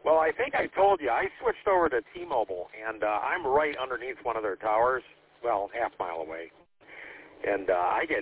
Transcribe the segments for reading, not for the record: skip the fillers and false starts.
Well, I think I told you, I switched over to T-Mobile, and I'm right underneath one of their towers, well, half mile away. And I get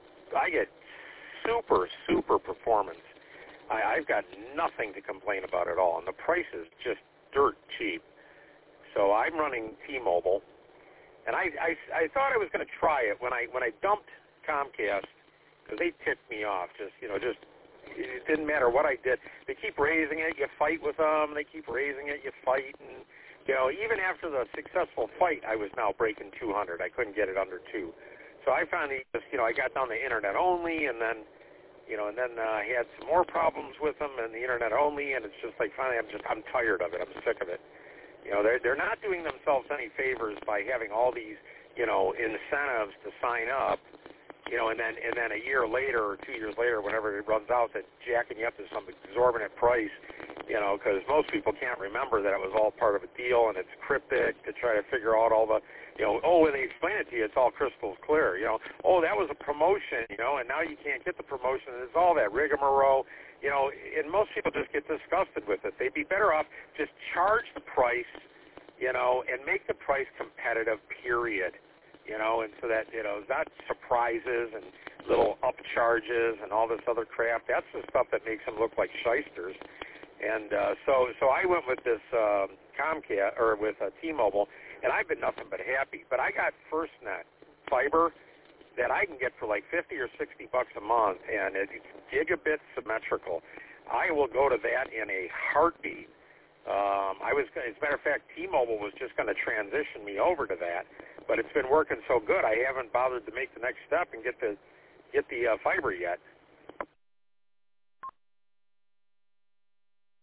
super performance. I've got nothing to complain about at all, and the price is just dirt cheap. So I'm running T-Mobile, and I thought I was going to try it when I dumped Comcast, because they ticked me off. It didn't matter what I did. They keep raising it, you fight with them. They keep raising it, you fight, and even after the successful fight, I was now breaking 200. I couldn't get it under 2. So I finally I got down to internet only, and then I had some more problems with them and the internet only, and it's just like finally I'm tired of it. I'm sick of it. They're not doing themselves any favors by having all these incentives to sign up. And then a year later or 2 years later, whenever it runs out, that jacking you up to some exorbitant price, because most people can't remember that it was all part of a deal, and it's cryptic to try to figure out all the, when they explain it to you, it's all crystal clear, that was a promotion, and now you can't get the promotion, and it's all that rigmarole, and most people just get disgusted with it. They'd be better off just charge the price, and make the price competitive, period. And so that, not surprises and little upcharges and all this other crap. That's the stuff that makes them look like shysters. And so I went with this Comcast, or with T-Mobile, and I've been nothing but happy. But I got FirstNet fiber that I can get for like $50 or $60 a month, and it's gigabit symmetrical. I will go to that in a heartbeat. As a matter of fact, T-Mobile was just going to transition me over to that, but it's been working so good, I haven't bothered to make the next step and get the fiber yet.